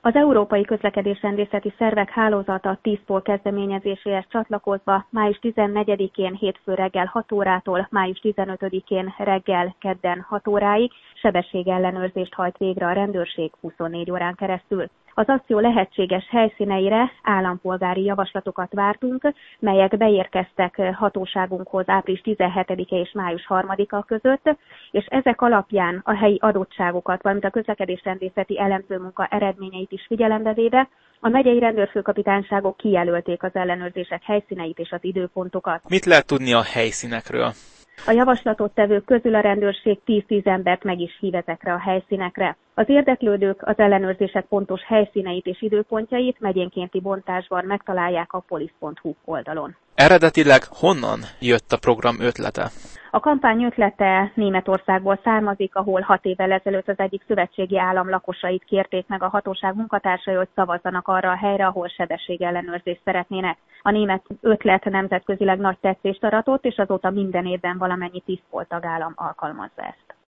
Az Európai Közlekedésrendészeti Szervek Hálózata 10-pol kezdeményezéséhez csatlakozva május 14-én hétfő reggel 6 órától május 15-én reggel kedden 6 óráig sebességellenőrzést hajt végre a rendőrség 24 órán keresztül. Az akció lehetséges helyszíneire állampolgári javaslatokat vártunk, melyek beérkeztek hatóságunkhoz április 17-e és május 3-a között, és ezek alapján a helyi adottságokat, valamint a közlekedésrendészeti elemzőmunka eredményeit is figyelembe véve, a megyei rendőrfőkapitányságok kijelölték az ellenőrzések helyszíneit és az időpontokat. Mit lehet tudni a helyszínekről? A javaslatot tevők közül a rendőrség 10-10 embert meg is hív ezekre a helyszínekre. Az érdeklődők az ellenőrzések pontos helyszíneit és időpontjait megyénkénti bontásban megtalálják a polisz.hu oldalon. Eredetileg honnan jött a program ötlete? A kampány ötlete Németországból származik, ahol 6 évvel ezelőtt az egyik szövetségi állam lakosait kérték meg a hatóság munkatársai, hogy szavazzanak arra a helyre, ahol sebességellenőrzést szeretnének. A német ötlet nemzetközileg nagy tetszést aratott, és azóta minden évben valamennyi 10 tagállam alkalmazza ezt.